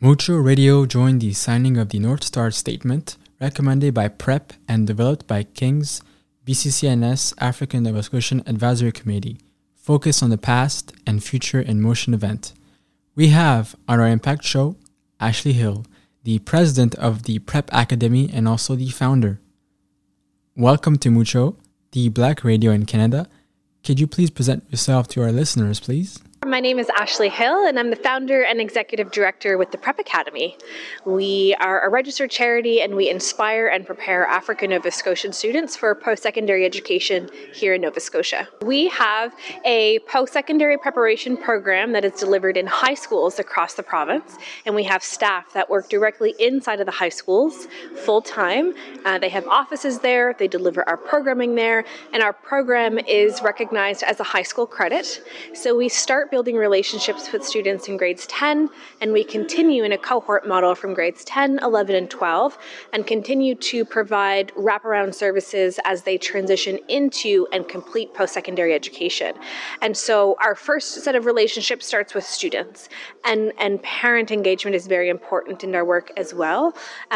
Mucho Radio joined the signing of the North Star Statement, recommended by PrEP and developed by King's BCCNS African Nova Scotian Advisory Committee, focused on the past and future in motion event. We have on our Impact Show, Ashley Hill, the president of the PrEP Academy and also the founder. Welcome to Mucho, the Black radio in Canada. Could you please present yourself to our listeners, please? My name is Ashley Hill, and I'm the founder and executive director with the PrEP Academy. We are a registered charity, and we inspire and prepare African Nova Scotian students for post-secondary education here in Nova Scotia. We have a post-secondary preparation program that is delivered in high schools across the province, and we have staff that work directly inside of the high schools full-time. They have offices there, they deliver our programming there, and our program is recognized as a high school credit. So we start building relationships with students in grades 10, and we continue in a cohort model from grades 10, 11, and 12, and continue to provide wraparound services as they transition into and complete post-secondary education. And so our first set of relationships starts with students, and parent engagement is very important in our work as well.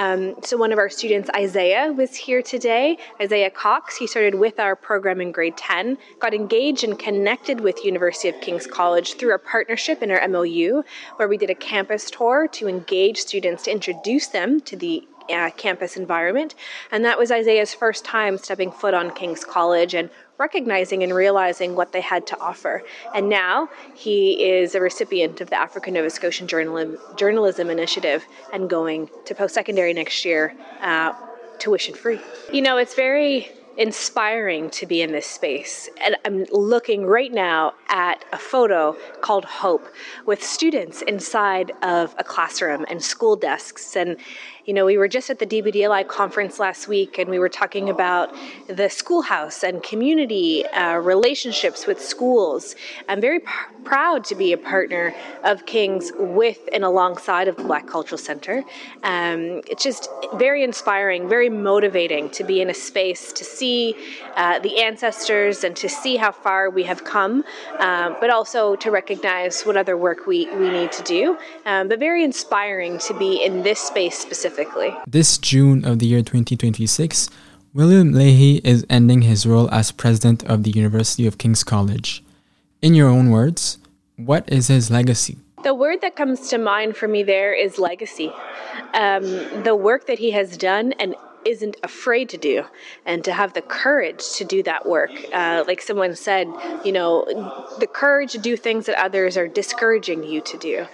So one of our students, Isaiah, was here today. Isaiah Cox, he started with our program in grade 10, got engaged and connected with University of King's College through our partnership in our MOU, where we did a campus tour to engage students, to introduce them to the campus environment. And that was Isaiah's first time stepping foot on King's College and recognizing and realizing what they had to offer. And now he is a recipient of the African Nova Scotian Journalism Initiative and going to post-secondary next year, tuition free. You know, it's very inspiring to be in this space. And I'm looking right now at a photo called Hope with students inside of a classroom and school desks. And, you know, we were just at the DBDLI conference last week, and we were talking about the schoolhouse and community relationships with schools. I'm very proud to be a partner of King's with and alongside of the Black Cultural Center. It's just very inspiring, very motivating to be in a space to see the ancestors and to see how far we have come, but also to recognize what other work we need to do. But very inspiring to be in this space specifically. This June of the year 2026, William Leahy is ending his role as president of the University of King's College. In your own words, what is his legacy? The word that comes to mind for me there is legacy. The work that he has done and isn't afraid to do, and to have the courage to do that work. Like someone said, you know, the courage to do things that others are discouraging you to do.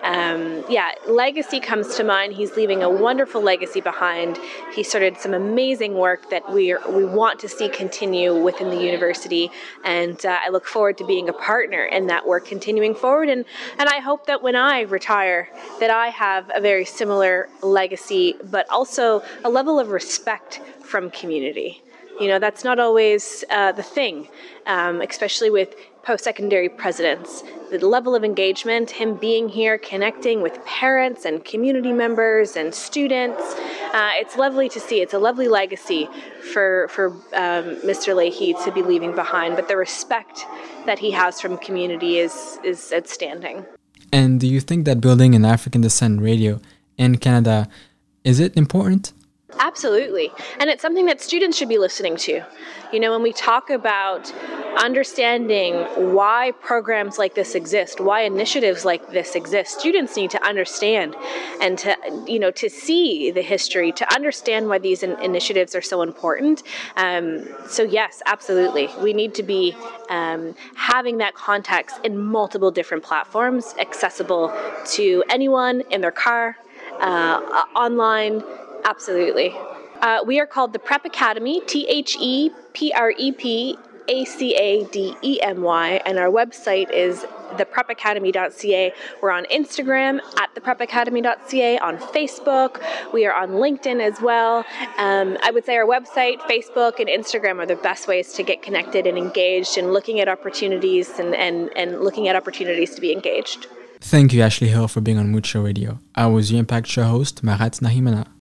Legacy comes to mind. He's leaving a wonderful legacy behind. He started some amazing work that we want to see continue within the university, and I look forward to being a partner in that work continuing forward. And I hope that when I retire, that I have a very similar legacy, but also a level of respect from community. You know, that's not always the thing, especially with post-secondary presidents. The level of engagement, him being here, connecting with parents and community members and students, it's lovely to see. It's a lovely legacy for Mr. Leahy to be leaving behind, but the respect that he has from community is outstanding. And do you think that building an African descent radio in Canada, is it important? Absolutely. And it's something that students should be listening to. You know, when we talk about understanding why programs like this exist, why initiatives like this exist, students need to understand and to see the history, to understand why these initiatives are so important. So yes, absolutely. We need to be having that context in multiple different platforms, accessible to anyone in their car, online. Absolutely. We are called the PrEP Academy, THEPREP ACADEMY, and our website is theprepacademy.ca. We're on Instagram at theprepacademy.ca, on Facebook. We are on LinkedIn as well. I would say our website, Facebook, and Instagram are the best ways to get connected and engaged and looking at opportunities and looking at opportunities to be engaged. Thank you, Ashley Hill, for being on Mucho Radio. I was your Impact Show host, Marat Nahimana.